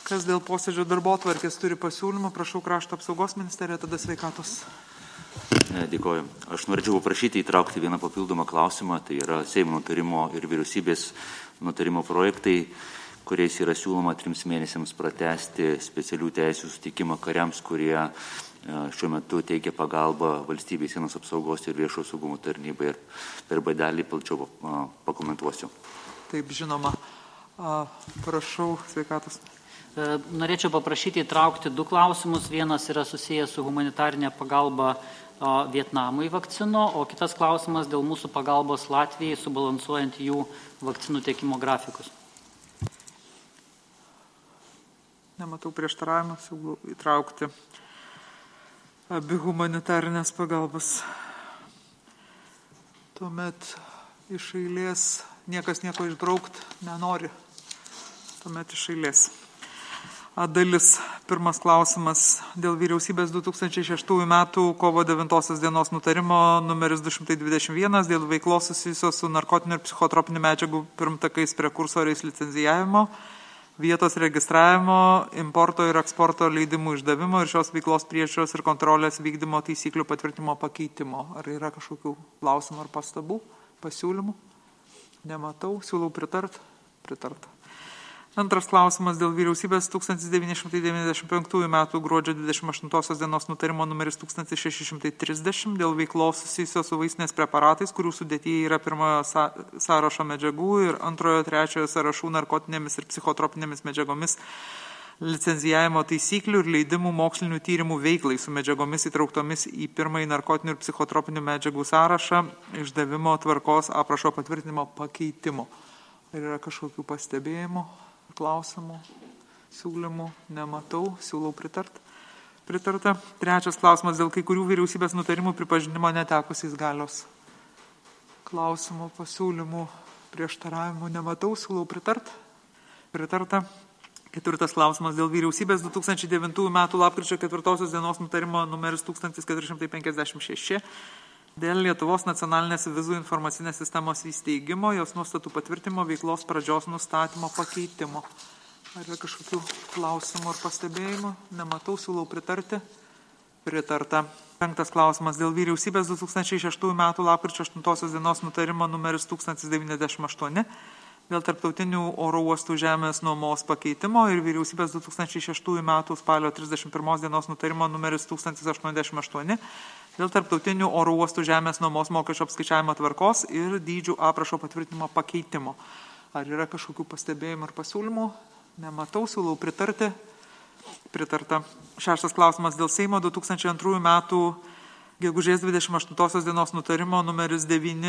Kas dėl posėdžio darbotvarkės turi pasiūlymą, prašau Krašto apsaugos ministeriją, tada sveikatos. Dėkoju. Aš norėčiau paprašyti įtraukti vieną papildomą klausimą, tai yra Seimo nutarimo ir vyriausybės nutarimo projektai, kuriais yra siūloma 3 mėnesiams pratęsti specialių teisių sutikimą kariams, kurie šiuo metu teikia pagalbą valstybės sienos apsaugos ir viešo saugumo tarnybai. Ir per dalį plačiau pakomentuosiu. Taip, žinoma. Prašau, sveikatos. Norėčiau paprašyti įtraukti 2 klausimus. Vienas yra susijęs su humanitarinė pagalba Vietnamui vakcino, o kitas klausimas dėl mūsų pagalbos Latvijai, subalansuojant jų vakcinų tiekimo grafikus. Nematau prieštaravimą, siūlau įtraukti abi humanitarinės pagalbas. Tuomet iš eilės niekas nieko išbraukti nenori. Tuomet iš eilės. Dalis. Pirmas klausimas dėl vyriausybės 2006 metų kovo 9 dienos nutarimo numeris 221 dėl veiklos susijusios su narkotinių ir psichotropinių medžiagų pirmtakais prekursoriais licenzijavimo, vietos registravimo, importo ir eksporto leidimų išdavimo ir šios veiklos priežiūros ir kontrolės vykdymo taisyklių patvirtinimo pakeitimo. Ar yra kažkokių klausimų ar pastabų, pasiūlymų? Nematau. Siūlau pritart. Pritarta. Antras klausimas dėl vyriausybės 1995 metų gruodžio 28 dienos nutarimo numeris 1630 dėl veiklos susijusios su vaistinės preparatais, kurių sudėtyje yra pirmojo sąrašo medžiagų ir antrojo, trečiojo sąrašų narkotinėmis ir psichotropinėmis medžiagomis licenzijavimo taisyklių ir leidimų mokslinių tyrimų veiklai su medžiagomis įtrauktomis į pirmąjį narkotinių ir psichotropinių medžiagų sąrašą išdavimo tvarkos aprašo patvirtinimo pakeitimo. Ar yra kažkokių pastebėjimų? Klausimų, siūlymų nematau, siūlau pritarta. Trečias klausimas dėl kai kurių vyriausybės nutarimų pripažinimo netekusiais galios. Klausimų, pasiūlymų, prieštaravimų nematau, siūlau pritarta. Ketvirtas klausimas dėl vyriausybės 2009 metų lapkričio 4 dienos nutarimo numeris 1456 dėl Lietuvos nacionalinės vizų informacinės sistemos įsteigimo, jos nuostatų patvirtimo, veiklos pradžios nustatymo pakeitimo. Ar yra kažkokių klausimų ar pastebėjimų? Nematau, siūlau pritarti. Pritarta. Penktas klausimas dėl vyriausybės 2006 metų lapkričio 8 dienos nutarimo numeris 1098 dėl tarptautinių oro uostų žemės nuomos pakeitimo ir vyriausybės 2006 metų spalio 31 dienos nutarimo numeris 1088 dėl tarptautinių oro uostų žemės nuomos mokesčio apskaičiavimo tvarkos ir dydžių aprašo patvirtinimo pakeitimo. Ar yra kažkokių pastebėjimų ar pasiūlymų? Nematau, siūlau pritarti. Pritarta. Šeštas klausimas dėl Seimo 2002 metų gegužės 28 dienos nutarimo numeris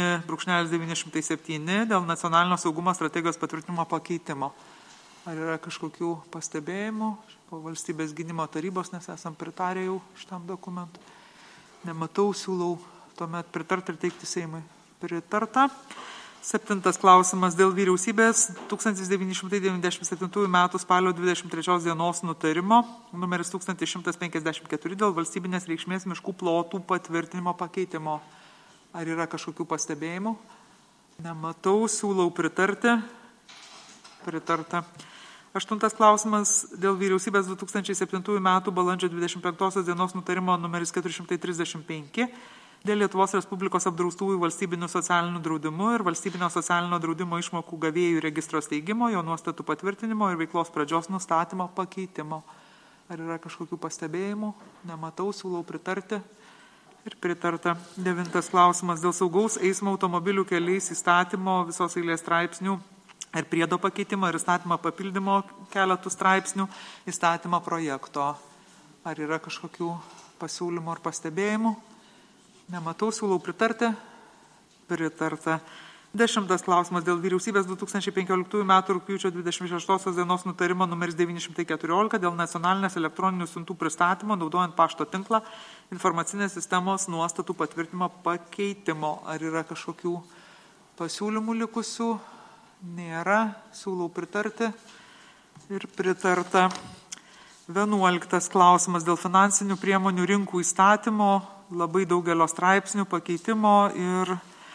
9/907 dėl nacionalinio saugumo strategijos patvirtinimo pakeitimo. Ar yra kažkokių pastebėjimų po valstybės gynimo tarybos, nes esam pritarę jau šitam dokumentui? Nematau, siūlau tuomet pritarti ir teikti Seimui. Pritarta. Septintas klausimas dėl vyriausybės 1997 metų spalio 23 dienos nutarimo numeris 1154 dėl valstybinės reikšmės miškų plotų patvirtinimo pakeitimo. Ar yra kažkokių pastebėjimų? Nematau, siūlau pritarti. Pritarta. Aštuntas klausimas dėl vyriausybės 2007 metų balandžio 25 dienos nutarimo numeris 435 dėl Lietuvos Respublikos apdraustųjų valstybinių socialinių draudimų ir valstybinio socialinio draudimo išmokų gavėjų registro steigimo, jo nuostatų patvirtinimo ir veiklos pradžios nustatymo pakeitimo. Ar yra kažkokių pastebėjimų? Nematau, siūlau pritarti. Ir pritarta. Devintas klausimas dėl saugaus eismo automobilių keliais įstatymo visos eilės straipsnių ir priedo pakeitimo ir įstatymo papildymo keletų straipsnių įstatymo projekto. Ar yra kažkokių pasiūlymų ar pastebėjimų? Nematau, siūlau pritarti. Pritarta. 10 klausimas dėl vyriausybės 2015 metų rugpjūčio 26 dienos nutarimo numeris 914 dėl nacionalinės elektroninių siuntų pristatymo naudojant pašto tinklą informacinės sistemos nuostatų patvirtinimo pakeitimo. Ar yra kažkokių pasiūlymų likusių? Nėra. Siūlau pritarti. Ir pritarta. 11 klausimas dėl finansinių priemonių rinkų įstatymo, labai daugelio straipsnių pakeitimo ir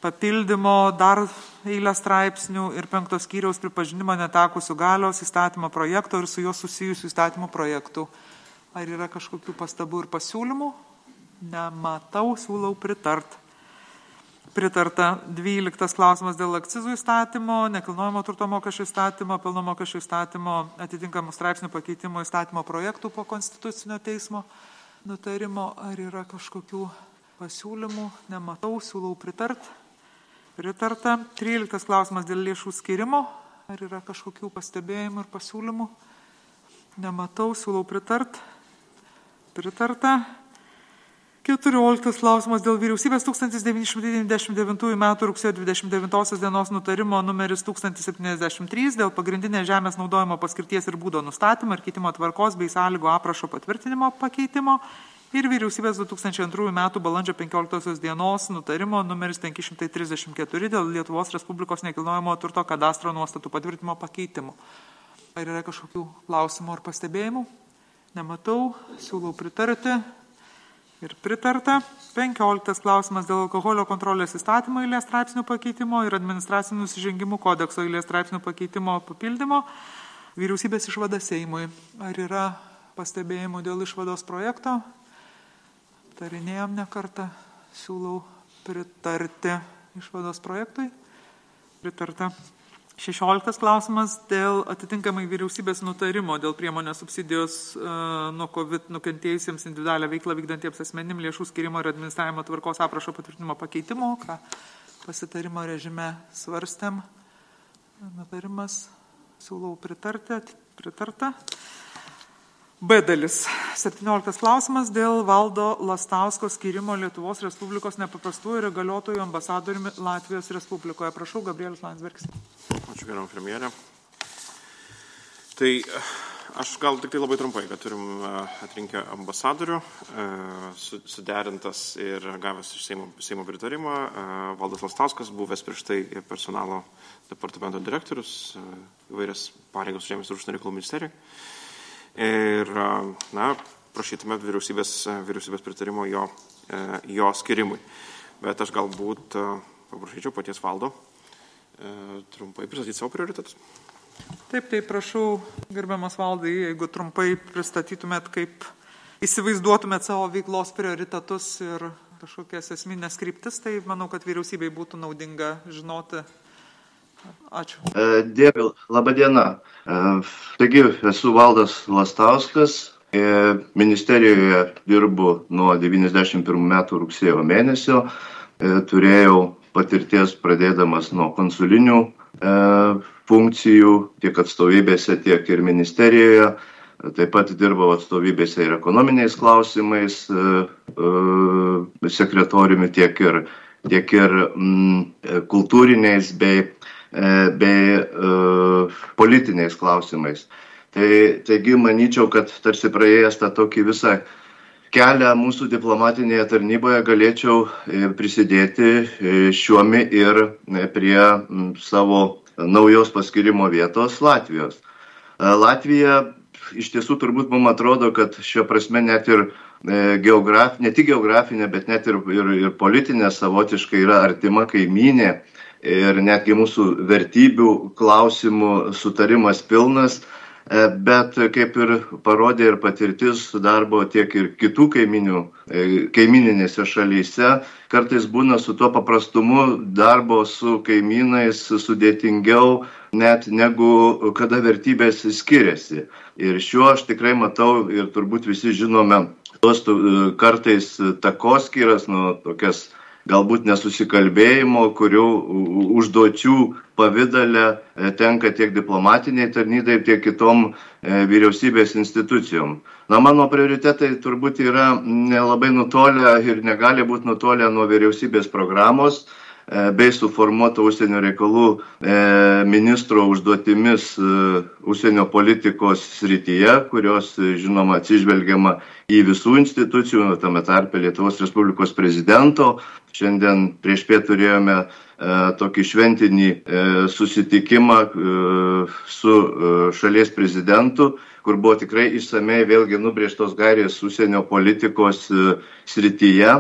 papildymo dar eilę straipsnių ir 5 skyriaus pripažinimo netekusių galios įstatymo projekto ir su juo susijusių įstatymo projektų. Ar yra kažkokių pastabų ir pasiūlymų? Nematau, siūlau pritart. Pritarta 12 klausimas dėl akcizų įstatymo, nekilnojamo turto mokesčio įstatymo, pelno mokesčio įstatymo, atitinkamų straipsnių pakeitimo įstatymo projektų po Konstitucinio teismo nutarimo. Ar yra kažkokių pasiūlymų? Nematau, siūlau pritart. Pritarta 13 klausimas dėl lėšų skirimo. Ar yra kažkokių pastebėjimų ir pasiūlymų? Nematau, siūlau pritart. Pritarta. 14 klausimas dėl vyriausybės 1999 m. rugsėjo 29 dienos nutarimo numeris 1073 dėl pagrindinės žemės naudojimo paskirties ir būdo nustatymo ir keitimo tvarkos bei sąlygų aprašo patvirtinimo pakeitimo ir vyriausybės 2002 m. balandžio 15 dienos nutarimo numeris 534 dėl Lietuvos Respublikos nekilnojamo turto kadastro nuostatų patvirtinimo pakeitimų. Ar yra kažkokių klausimų ar pastebėjimų? Nematau, siūlau pritarti. Ir pritarta. 15 klausimas dėl alkoholio kontrolės įstatymo eilės straipsnių pakeitimo ir administracinių nusižengimų kodekso eilės straipsnių pakeitimo papildymo. Vyriausybės išvada Seimui. Ar yra pastebėjimų dėl išvados projekto? Tarinėjom ne kartą. Siūlau pritarti išvados projektui. Pritarta. 16 klausimas dėl atitinkamai vyriausybės nutarimo dėl priemonės subsidijos nuo COVID nukentėjusiems individualią veiklą vykdantiems asmenim lėšų skirimo ir administravimo tvarkos aprašo patvirtinimo pakeitimo, ką pasitarimo režime svarstėm. Nutarimas siūlau pritarta. B dalis. 17 klausimas dėl Valdo Lastausko skirimo Lietuvos Respublikos nepaprastųjų ir įgaliotojų ambasadoriumi Latvijos Respublikoje. Prašau, Gabrielius Landsbergis. Ačiū, gerbiama premjerė. Tai aš gal tik tai labai trumpai, kad turim atrinkę ambasadorių, suderintas ir gavęs iš Seimo pritarimą, Valdas Lastauskas, buvęs prieš tai personalo departamento direktorius, įvairias pareigas žemės ir užsienio reikalų ministerijoje. Ir, prašytume vyriausybės pritarimo jo skirimui. Bet aš galbūt paprašyčiau paties Valdo trumpai pristatyti savo prioritetus. Taip, prašau, gerbiamas Valdai, jeigu trumpai pristatytumėt, kaip įsivaizduotumėt savo veiklos prioritetus ir kažkokias esminės kryptis, tai manau, kad vyriausybei būtų naudinga žinoti. Ačiū. Dėkui, laba diena. Taigi, esu Valdas Lastauskas. Ministerijoje dirbu nuo 91 metų rugsėjo mėnesio. Turėjau patirties pradėdamas nuo konsulinių funkcijų tiek atstovybėse, tiek ir ministerijoje. Taip pat dirbau atstovybėse ir ekonominiais klausimais sekretoriumi, tiek ir kultūriniais bei politiniais klausimais. Taigi, manyčiau, kad tarsi praėjęs tą tokį visą kelią mūsų diplomatinėje tarnyboje galėčiau prisidėti šiuomi ir prie savo naujos paskirimo vietos Latvijos. Latvija iš tiesų turbūt mums atrodo, kad šio prasme net ir ne tik geografinė, bet net ir politinė savotiškai yra artima kaimynė. Ir netgi mūsų vertybių klausimų sutarimas pilnas, bet kaip ir parodė ir patirtis darbo tiek ir kitų kaimininėse šalyse, kartais būna su tuo paprastumu darbo su kaimynais sudėtingiau net negu kada vertybės skiriasi. Ir šiuo aš tikrai matau ir turbūt visi žinome tos kartais takoskyras, tokias galbūt nesusikalbėjimo, kurių užduočių pavidale tenka tiek diplomatiniai tarnybai, tiek kitom vyriausybės institucijom. Mano prioritetai turbūt yra nelabai nutolę ir negali būti nutolę nuo vyriausybės programos bei suformuoto užsienio reikalų ministro užduotimis užsienio politikos srityje, kurios, žinoma, atsižvelgiama į visų institucijų, tame tarpe Lietuvos Respublikos prezidento. Šiandien priešpiet turėjome tokį šventinį susitikimą su šalies prezidentu, kur buvo tikrai išsamei vėlgi nubrėžtos gairės užsienio politikos srityje.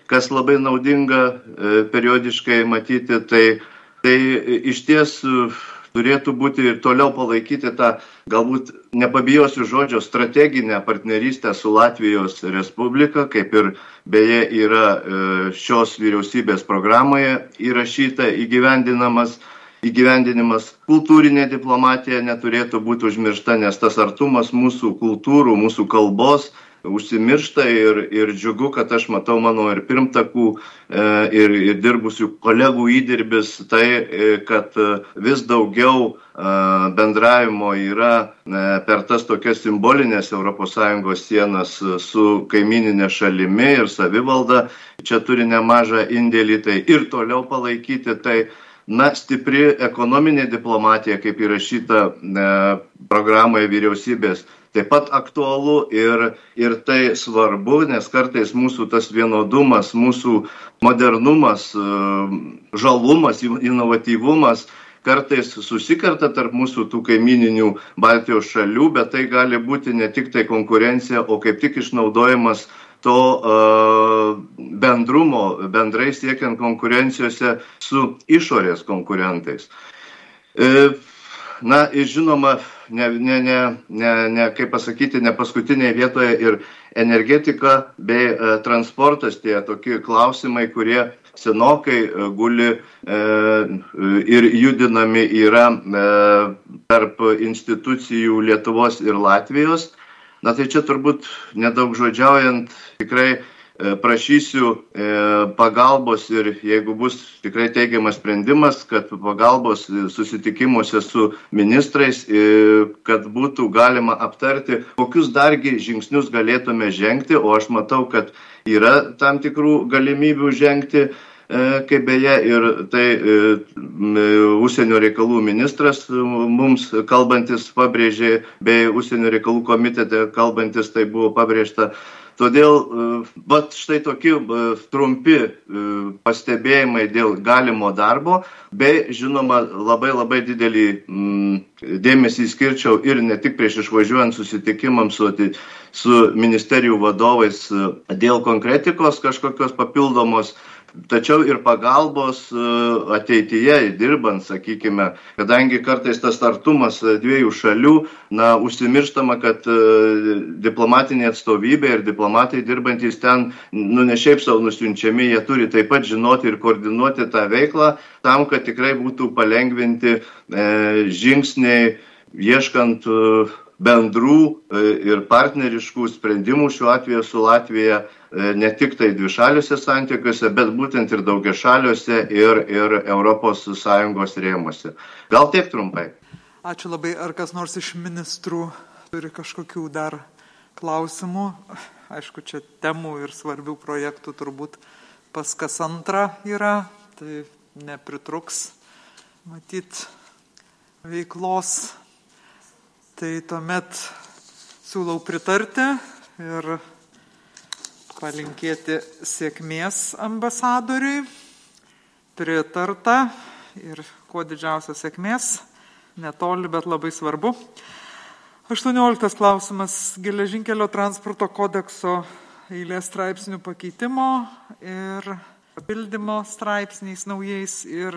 kas labai naudinga periodiškai matyti, tai iš ties turėtų būti ir toliau palaikyti tą, galbūt nepabijosiu žodžio, strateginę partnerystę su Latvijos Respublika, kaip ir beje yra šios vyriausybės programoje įrašyta įgyvendinimas. Kultūrinė diplomatija neturėtų būti užmiršta, nes tas artumas mūsų kultūrų, mūsų kalbos užsimiršta ir džiugu, kad aš matau mano ir pirmtakų ir dirbusių kolegų įdirbis, tai kad vis daugiau bendravimo yra per tas tokias simbolinės ES sienas su kaimininė šalimi ir savivalda. Čia turi nemažą indėlį, tai ir toliau palaikyti, tai stipri ekonominė diplomatija, kaip įrašyta programoje vyriausybės, taip pat aktualu ir tai svarbu, nes kartais mūsų tas vienodumas, mūsų modernumas, žalumas, inovatyvumas kartais susikerta tarp mūsų tų kaimininių Baltijos šalių, bet tai gali būti ne tik tai konkurencija, o kaip tik išnaudojimas to bendrumo, bendrai siekiant konkurencijose su išorės konkurentais. Ir žinoma, kaip pasakyti, ne paskutinėje vietoje ir energetika bei transportas, tie tokie klausimai, kurie senokai guli ir judinami yra tarp institucijų Lietuvos ir Latvijos. Tai čia turbūt nedaug žodžiaujant tikrai prašysiu pagalbos ir jeigu bus tikrai teigiamas sprendimas, kad pagalbos susitikimuose su ministrais, kad būtų galima aptarti, kokius dargi žingsnius galėtume žengti, o aš matau, kad yra tam tikrų galimybių žengti, kaip beje ir tai užsienio reikalų ministras mums kalbantis pabrėžė, bei užsienio reikalų komitete kalbantis tai buvo pabrėžta. Todėl, štai tokie trumpi pastebėjimai dėl galimo darbo, bei, žinoma, labai didelį dėmesį skirčiau ir ne tik prieš išvažiuojant susitikimams su ministerijų vadovais dėl konkretikos kažkokios papildomos, tačiau ir pagalbos ateityje dirbant, sakykime, kadangi kartais tas artumas dviejų šalių, užsimirštama, kad diplomatinė atstovybė ir diplomatai dirbantys ten, ne šiaip savo nusiunčiami, jie turi taip pat žinoti ir koordinuoti tą veiklą, tam, kad tikrai būtų palengvinti žingsniai, ieškant bendrų ir partneriškų sprendimų šiuo atveju su Latvija, ne tik tai dvišaliuose santykiuose, bet būtent ir daugiašaliuose ir ES rėmuose. Gal tiek trumpai. Ačiū labai. Ar kas nors iš ministrų turi kažkokių dar klausimų? Aišku, čia temų ir svarbių projektų turbūt pas kas antrą yra, tai nepritruks matyt veiklos. Tai tuomet siūlau pritarti ir palinkėti sėkmės ambasadoriui. Pritarta ir kuo didžiausios sėkmės. Netoli, bet labai svarbu. 18 klausimas. Geležinkelio transporto kodekso eilės straipsnių pakeitimo ir papildymo straipsniais naujais ir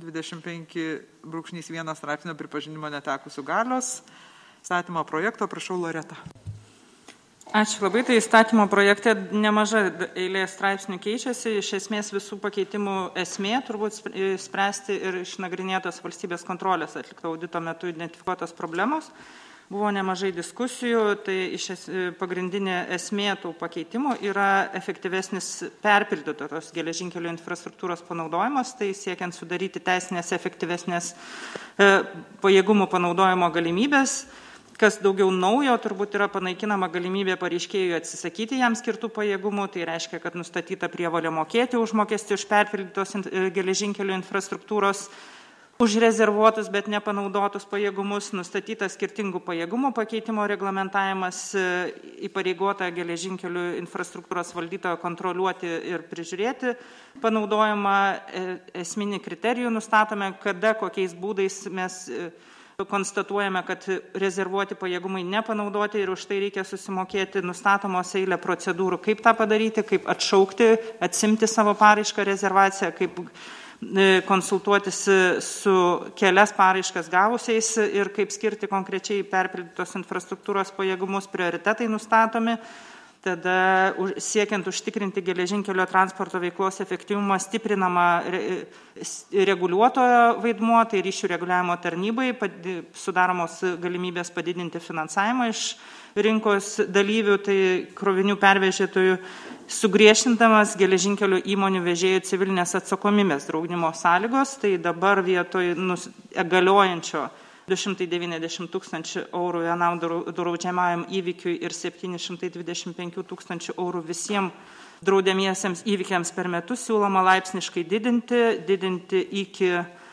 25.1 straipsnio pripažinimo netekusių galios. Įstatymo projekto, prašau, Loreta. Ačiū labai. Tai įstatymo projekte nemaža eilė straipsnių keičiasi. Iš esmės visų pakeitimų esmė turbūt spręsti ir išnagrinėtos valstybės kontrolės atlikto audito metu identifikuotos problemos. Buvo nemažai diskusijų, tai pagrindinė esmė tų pakeitimų yra efektyvesnis perpildytos geležinkelio infrastruktūros panaudojimas, tai siekiant sudaryti teisinės efektyvesnės pajėgumų panaudojimo galimybės. Kas daugiau naujo, turbūt yra panaikinama galimybė pareiškėjui atsisakyti jam skirtų pajėgumų, tai reiškia, kad nustatyta prievolė mokėti užmokestį už perpildytos geležinkelio infrastruktūros už rezervuotus, bet nepanaudotus pajėgumus, nustatyta skirtingų pajėgumų pakeitimo reglamentavimas, įpareigota geležinkelių infrastruktūros valdytojo kontroliuoti ir prižiūrėti panaudojimą, esminį kriterijų nustatome, kada, kokiais būdais mes konstatuojame, kad rezervuoti pajėgumai nepanaudoti ir už tai reikia susimokėti, nustatomos eilė procedūrų, kaip tą padaryti, kaip atšaukti, atsimti savo paraišką rezervaciją, kaip konsultuotis su kelias paraiškas gavusiais ir kaip skirti konkrečiai perpildytos infrastruktūros pajėgumus, prioritetai nustatomi. Tada siekiant užtikrinti geležinkelio transporto veiklos efektyvumą stiprinama reguliuotojo vaidmuo, tai ryšių reguliavimo tarnybai, sudaromos galimybės padidinti finansavimą iš rinkos dalyvių, tai krovinių pervežėtojų, sugriežtintamas geležinkelio įmonių vežėjų civilinės atsakomybės draudimo sąlygos, tai dabar vietoj galiojančio 290 000 eurų vienam draudžiamajam įvykiui ir 725 000 eurų visiems draudžiamiesiems įvykiams per metus siūloma laipsniškai didinti iki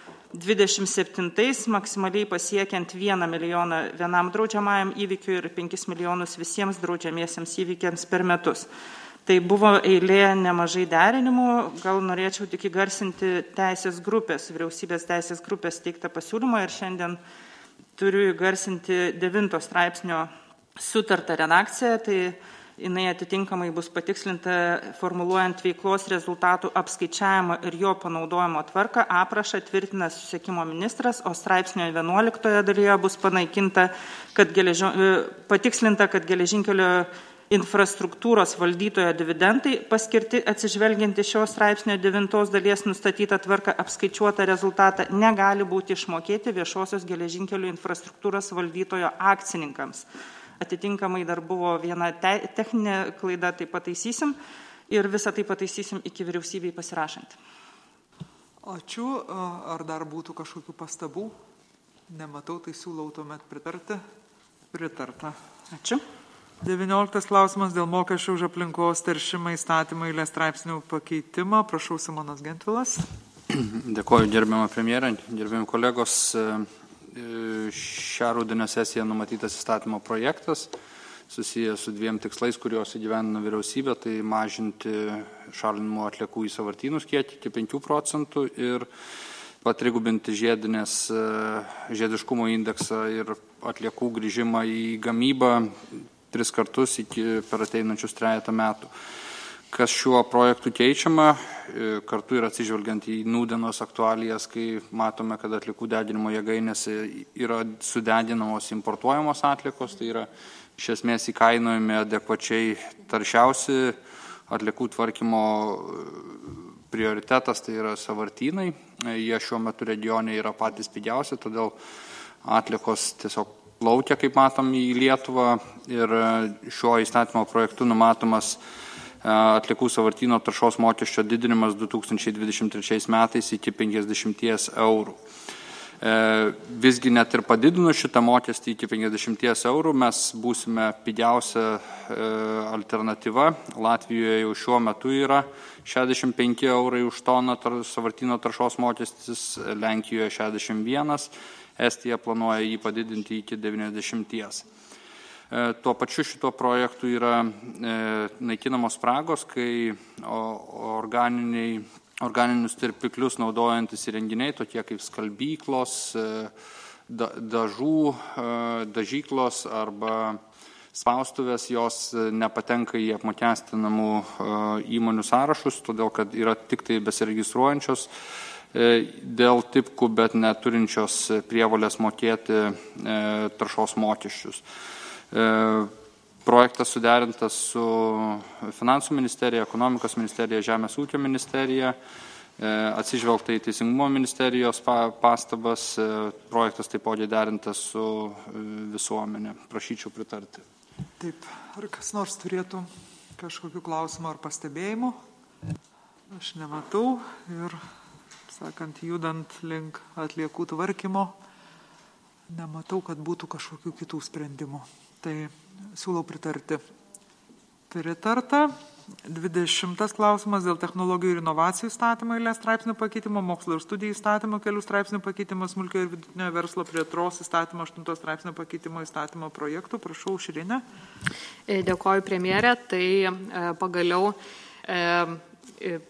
27 maksimaliai pasiekiant 1 milijoną vienam draudžiamajam įvykiui ir 5 milijonus visiems draudžiamiesiems įvykiams per metus. Tai buvo eilė nemažai derinimų, gal norėčiau tik įgarsinti vyriausybės teisės grupės teiktą pasiūlymą ir šiandien turiu įgarsinti 9 straipsnio sutartą redakciją, tai jinai atitinkamai bus patikslinta formuluojant veiklos rezultatų apskaičiavimą ir jo panaudojimo tvarką, aprašą tvirtina susisiekimo ministras, o straipsnio 11 dalyje bus panaikinta, patikslinta, kad geležinkelio infrastruktūros valdytojo dividendai paskirti atsižvelgianti šios straipsnio 9 dalies nustatytą tvarką apskaičiuotą rezultatą negali būti išmokėti viešosios geležinkelių infrastruktūros valdytojo akcininkams. Atitinkamai dar buvo viena techninė klaida, tai pataisysim ir visą tai pataisysim iki vyriausybei pasirašant. Ačiū. Ar dar būtų kažkokių pastabų? Nematau, tai siūlau tuomet pritarti. Pritarta. Ačiū. 19 klausimas dėl mokesčių už aplinkos teršimą įstatymą eilės straipsnių pakeitimą. Prašau, Simonas Gentvilas. Dėkoju, gerbiamą premjerą, gerbiami kolegos. Šią rudenio sesiją numatytas įstatymo projektas susijęs su 2 tikslais, kuriuos įgyvendino vyriausybė, tai mažinti šalinimo atliekų į sąvartynus kiekį iki 5% ir patrigubinti žiediškumo indeksą ir atliekų grįžimą į gamybą 3 kartus per ateinančius 3 metų. Kas šiuo projektu keičiama, kartu ir atsižvelgiant į nūdienos aktualijas, kai matome, kad atliekų deginimo jėgainėse yra sudeginamos importuojamos atliekos, tai yra iš esmės įkainojami adekvačiai taršiausi atliekų tvarkymo prioritetas, tai yra sąvartynai. Jie šiuo metu regione yra patys pigiausi, todėl atliekos tiesiog plaukia, kaip matom, į Lietuvą ir šiuo įstatymo projektu numatomas atliekų sąvartyno taršos mokesčio didinimas 2023 metais iki 50 eurų. Visgi net ir padidinus šitą mokestį iki 50 eurų mes būsime pigiausia alternatyva. Latvijoje jau šiuo metu yra 65 eurai už toną sąvartyno taršos mokestis, Lenkijoje 61, Estija planuoja jį padidinti iki 90. Tuo pačiu šito projektu yra naikinamos spragos, kai organinius tirpiklius naudojantis įrenginiai, tokie kaip skalbyklos, dažyklos arba spaustuvės, jos nepatenka į apmokestinamų įmonių sąrašus, todėl kad yra tik tai besiregistruojančios dėl tipkų, bet neturinčios prievolės mokėti taršos mokesčius. Projektas suderintas su Finansų ministerija, Ekonomikos ministerija, Žemės ūkio ministerija, atsižvelgta į Teisingumo ministerijos pastabas, projektas taipogi derintas su visuomenė. Prašyčiau pritarti. Taip, ar kas nors turėtų kažkokių klausimų ar pastebėjimų? Aš nematau ir, sakant, judant link atliekų tvarkymo, nematau, kad būtų kažkokių kitų sprendimų. Tai siūlau pritarti. Pritarta. 20 klausimas dėl technologijų ir inovacijų įstatymo eilės straipsnių pakeitimo, mokslo ir studijų įstatymo kelių straipsnių pakeitimo, smulkio ir vidutinio verslo plėtros įstatymo 8 straipsnių pakeitimo įstatymo projektų. Prašau, Aušrinė. Dėkoju, premjerė. Tai pagaliau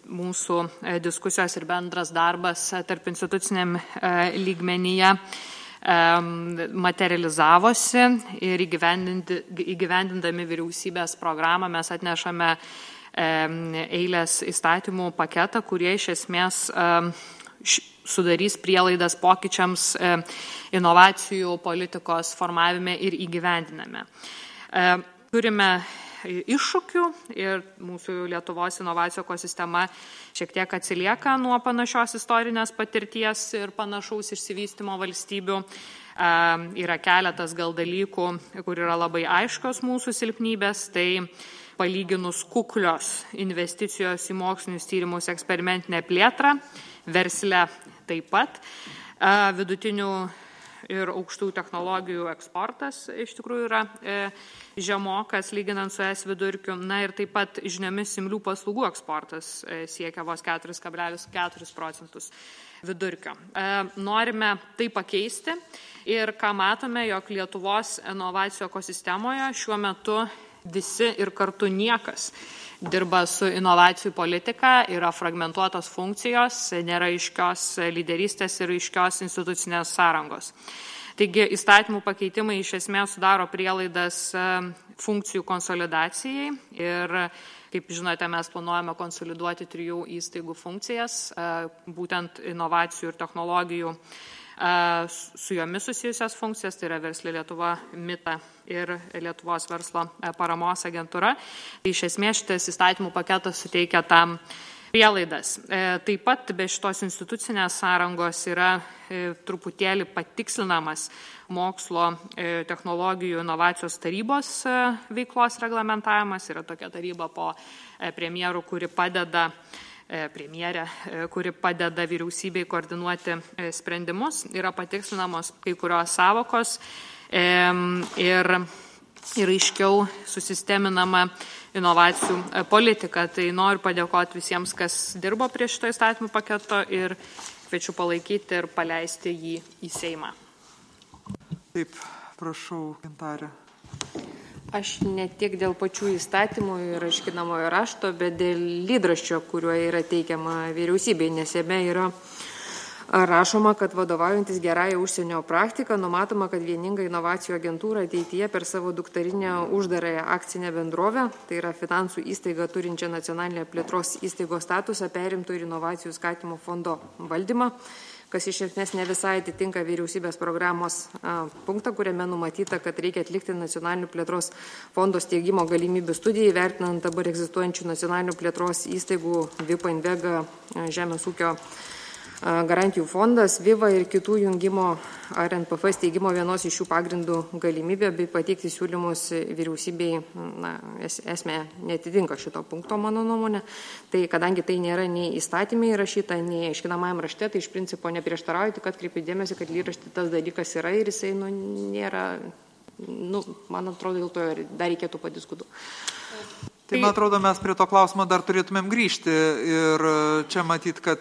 mūsų diskusijos ir bendras darbas tarp instituciniam lygmenyje materializavosi ir įgyvendindami vyriausybės programą mes atnešame eilės įstatymų paketą, kurie iš esmės sudarys prielaidas pokyčiams inovacijų politikos formavime ir įgyvendiname. Turime iššūkių ir mūsų Lietuvos inovacijų ekosistema šiek tiek atsilieka nuo panašios istorinės patirties ir panašaus išsivystymo valstybių. Yra keletas gal dalykų, kur yra labai aiškios mūsų silpnybės, tai palyginus kuklios investicijos į mokslinius tyrimus, eksperimentinę plėtrą, versle taip pat, vidutinių ir aukštų technologijų eksportas iš tikrųjų yra žemokas lyginant su ES vidurkiu. Na ir taip pat žiniomis imlių paslaugų eksportas siekia vos 4,4% vidurkio. Norime tai pakeisti ir ką matome, jog Lietuvos inovacijų ekosistemoje šiuo metu visi ir kartu niekas dirba su inovacijų politika, yra fragmentuotos funkcijos, nėra aiškios lyderystės ir aiškios institucinės sąrangos. Taigi įstatymų pakeitimai iš esmės sudaro prielaidas funkcijų konsolidacijai ir, kaip žinote, mes planuojame konsoliduoti 3 įstaigų funkcijas, būtent inovacijų ir technologijų su jomis susijusias funkcijas, tai yra Versli Lietuva, MITA ir Lietuvos verslo paramos agentūra. Tai iš esmės šitas įstatymų paketas suteikia tam prielaidas. Taip pat be šitos institucinės sąrangos yra truputėlį patikslinamas mokslo technologijų inovacijos tarybos veiklos reglamentavimas. Yra tokia taryba po premjerų, kuri padeda vyriausybei koordinuoti sprendimus, yra patikslinamos kai kurios savokos ir aiškiau susisteminama inovacijų politika. Tai noriu padėkoti visiems, kas dirbo prie šito įstatymų paketo ir kviečiu palaikyti ir paleisti jį į Seimą. Taip, prašau, Gintarė. Aš ne tiek dėl pačių įstatymų ir aiškinamojo rašto, bet dėl lydraščio, kuriuo yra teikiama vyriausybei, nes jame yra rašoma, kad vadovaujantis gerąją užsienio praktiką, numatoma, kad vieninga inovacijų agentūra ateityje per savo dukterinę uždarąją akcinę bendrovę, tai yra finansų įstaigą turinčią nacionalinę plėtros įstaigos statusą, perimtų ir inovacijų skatinimo fondo valdymą, kas iš esmės ne visai atitinka vyriausybės programos punktą, kuriame numatyta, kad reikia atlikti nacionalinių plėtros fondo steigimo galimybių studiją, vertinant dabar egzistuojančių nacionalinių plėtros įstaigų VIPA, Invega, Žemės ūkio garantijų fondas, VIVA ir kitų jungimo ar NPF steigimo vienos iš šių pagrindų galimybę, bei pateikti siūlymus vyriausybei, esmė netitinka šito punkto, mano nuomonė. Tai kadangi tai nėra nei įstatymai įrašyta, nei aiškinamajam rašte, tai iš principo neprieštarauju, tik atkreipiu dėmesį, kad lyrašty tas dalykas yra ir jisai nėra, man atrodo, dėl to dar reikėtų padiskutuoti. Tai, man atrodo, mes prie to klausimo dar turėtumėm grįžti ir čia matyt, kad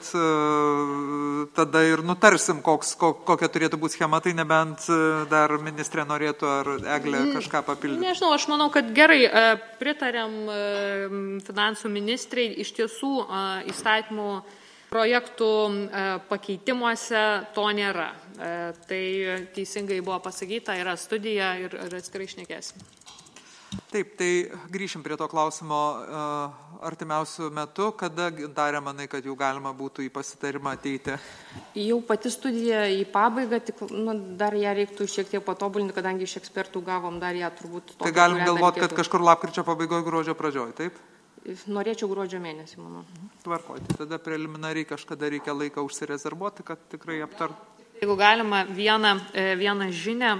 tada ir nutarsim, kokia turėtų būti schema, tai nebent dar ministrė norėtų ar Eglė kažką papildyti. Nežinau, aš manau, kad gerai pritarėm finansų ministrei, iš tiesų įstatymų projektų pakeitimuose to nėra. Tai teisingai buvo pasakyta, yra studija ir atskirai šnekėsim. Taip, tai grįšim prie to klausimo artimiausių metų, kada, Gintarė, manai, kad jau galima būtų į pasitarimą ateiti? Jau pati studija į pabaigą, tik dar ją reiktų šiek tiek patobulinti, kadangi iš ekspertų gavom dar ją turbūt... Tai galim galvoti, kad kažkur lapkričio pabaigoje, gruodžio pradžioj, taip? Norėčiau gruodžio mėnesį, manau. Tvarkoti, tada preliminariai kažkada reikia laiką užsirezervuoti, kad tikrai aptart. Jeigu galima vieną žinią...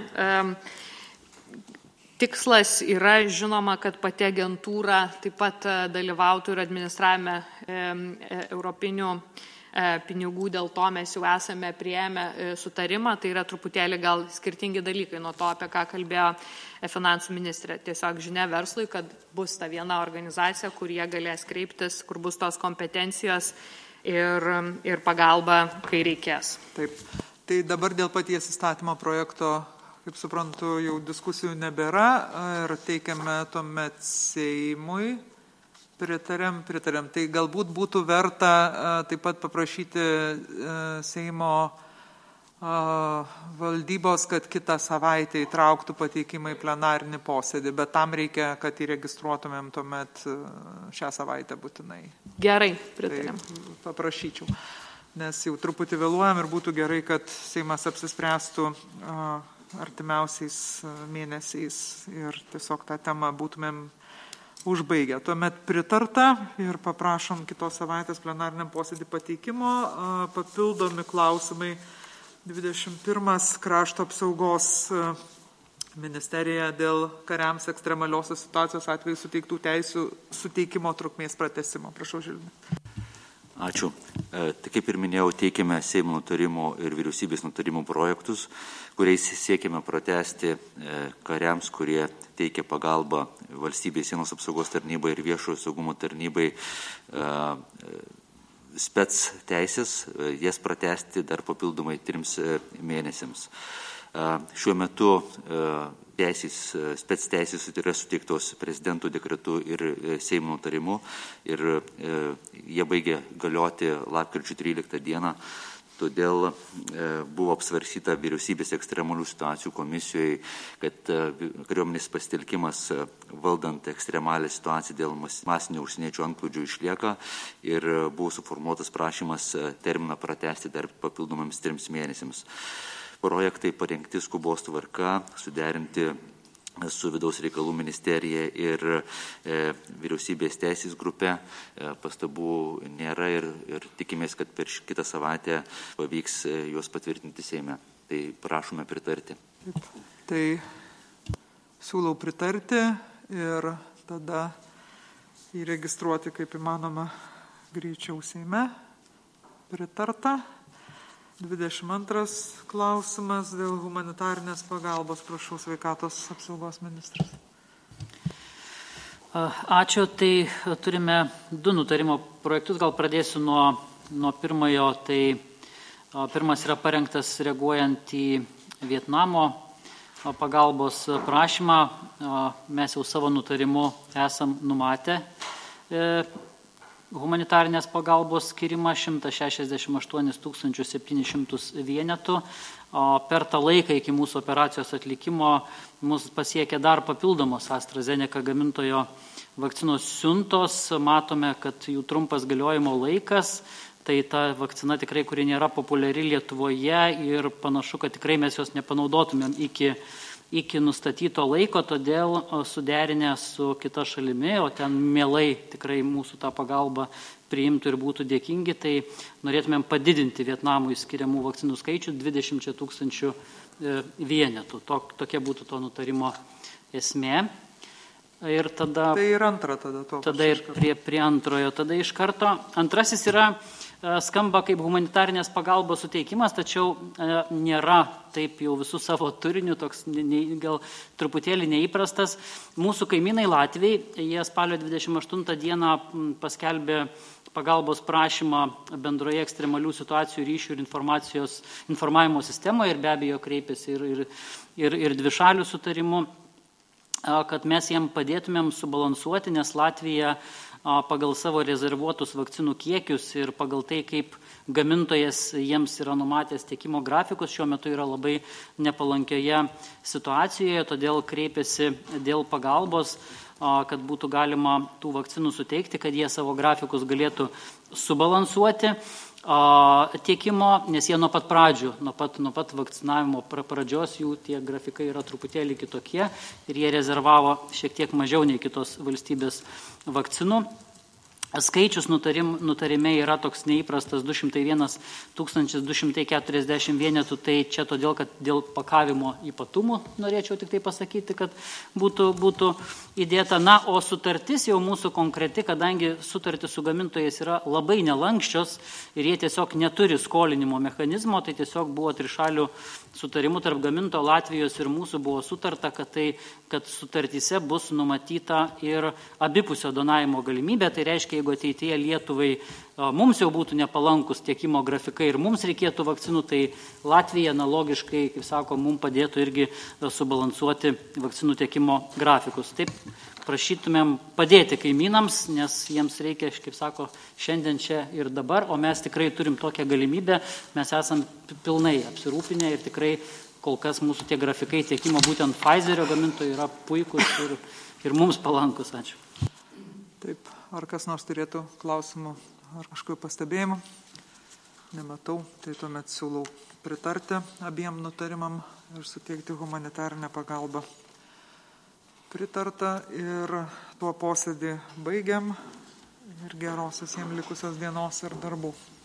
Tikslas yra žinoma, kad pati agentūra taip pat dalyvautų ir administravime europinių pinigų, dėl to mes jau esame priėmę sutarimą, tai yra truputėlį gal skirtingi dalykai nuo to, apie ką kalbėjo finansų ministrė. Tiesiog žinia verslui, kad bus ta viena organizacija, kur jie galės kreiptis, kur bus tos kompetencijos ir pagalba, kai reikės. Taip. Tai dabar dėl paties įstatymo projekto, kaip suprantu, jau diskusijų nebėra ir teikiame tuomet Seimui. Pritarėm. Tai galbūt būtų verta taip pat paprašyti Seimo valdybos, kad kitą savaitę įtrauktų pateikimą į plenarinį posėdį, bet tam reikia, kad įregistruotumėm tuomet šią savaitę būtinai. Gerai, pritarėm. Tai paprašyčiau, nes jau truputį vėluojam ir būtų gerai, kad Seimas apsispręstų artimiausiais mėnesiais ir tiesiog tą temą būtumėm užbaigę. Tuomet pritarta ir paprašom kitos savaitės plenariniam posėdį pateikimo. Papildomi klausimai. 21. Krašto apsaugos ministerija dėl kariams ekstremaliosios situacijos atveju suteiktų teisių suteikimo trukmės pratęsimo. Prašau, Žilvinai. Ačiū. Tai kaip ir minėjau, teikėme Seimo nutarimo ir vyriausybės nutarimo projektus, kuriais siekėme pratęsti kariams, kurie teikia pagalbą valstybės sienos apsaugos tarnybai ir viešojo saugumo tarnybai spec teisės, jas pratęsti dar papildomai 3 mėnesiams. Šiuo metu spec teisės yra suteiktos prezidento dekretu ir Seimo nutarimu ir jie baigė galioti lapkričio 13 dieną. Todėl buvo apsvarstyta vyriausybės ekstremalių situacijų komisijoje, kad kariuomenės pasitelkimas valdant ekstremalią situaciją dėl masinio užsieniečių antplūdžio išlieka ir buvo suformuotas prašymas terminą pratęsti dar papildomams 3 mėnesiams. Projektai parengti skubos tvarka, suderinti su Vidaus reikalų ministerija ir vyriausybės teisės grupė. Pastabų nėra ir tikimės, kad per kitą savaitę pavyks juos patvirtinti Seime. Tai prašome pritarti. Tai siūlau pritarti ir tada įregistruoti kaip įmanoma greičiau Seime. Pritarta. 22 klausimas dėl humanitarinės pagalbos. Prašau, sveikatos apsaugos ministras. Ačiū. Tai turime 2 nutarimo projektus. Gal pradėsiu nuo pirmojo. Tai pirmas yra parengtas reaguojant į Vietnamo pagalbos prašymą. Mes jau savo nutarimu esam numatę humanitarinės pagalbos skirimą 168 700 vienetų. Per tą laiką iki mūsų operacijos atlikimo mus pasiekė dar papildomos AstraZeneca gamintojo vakcinos siuntos. Matome, kad jų trumpas galiojimo laikas, tai ta vakcina tikrai, kuri nėra populiari Lietuvoje ir panašu, kad tikrai mes jos nepanaudotumėm iki nustatyto laiko, todėl suderinę su kita šalimi, o ten mielai tikrai mūsų tą pagalbą priimtų ir būtų dėkingi, tai norėtumėm padidinti Vietnamui skiriamų vakcinų skaičių 20 000 vienetų. Tokia būtų to nutarimo esmė. Ir tada, tai ir antra tada to. Tada ir prie antrojo. Tada iš karto. Antrasis yra skamba kaip humanitarinės pagalbos suteikimas, tačiau nėra taip jau visų savo turinių, toks gal truputėlį neįprastas. Mūsų kaimynai Latviai, jie spalio 28 dieną paskelbė pagalbos prašymą bendroje ekstremalių situacijų ryšių ir informavimo sistemoje ir be abejo kreipėsi ir dvišalių sutarimų, kad mes jiem padėtumėm subalansuoti, nes Latvija pagal savo rezervuotus vakcinų kiekius ir pagal tai, kaip gamintojas jiems yra numatęs tiekimo grafikus, šiuo metu yra labai nepalankioje situacijoje, todėl kreipėsi dėl pagalbos, kad būtų galima tų vakcinų suteikti, kad jie savo grafikus galėtų subalansuoti tiekimo, nes jie nuo pat pradžių, nuo pat vakcinavimo pradžios jų tie grafikai yra truputėlį kitokie ir jie rezervavo šiek tiek mažiau nei kitos valstybės vakcinų. Skaičius nutarime yra toks neįprastas 201 240 vienetų, tai čia todėl, kad dėl pakavimo ypatumų norėčiau tik tai pasakyti, kad būtų įdėta. Na, o sutartis jau mūsų konkreti, kadangi sutartis su gamintojais yra labai nelankščios ir jie tiesiog neturi skolinimo mechanizmo, tai tiesiog buvo trišalių sutarimų tarp gaminto Latvijos ir mūsų buvo sutarta, kad sutartyse bus numatyta ir abipusio donavimo galimybė. Tai reiškia, jeigu ateityje Lietuvai mums jau būtų nepalankus tiekimo grafikai ir mums reikėtų vakcinų, tai Latvija analogiškai, kaip sako, mums padėtų irgi subalansuoti vakcinų tiekimo grafikus. Taip prašytumėm padėti kaimynams, nes jiems reikia, kaip sako, šiandien čia ir dabar, o mes tikrai turim tokią galimybę, mes esam pilnai apsirūpinę ir tikrai kol kas mūsų tie grafikai tiekimo būtent Pfizerio gamintojų yra puikus ir mums palankus. Ačiū. Taip, ar kas nors turėtų klausimų ar kažkokių pastebėjimų? Nematau, tai tuomet siūlau pritarti abiem nutarimam ir suteikti humanitarinę pagalbą. Pritarta ir tuo posėdį baigiam ir geros visiems likusios dienos ir darbų.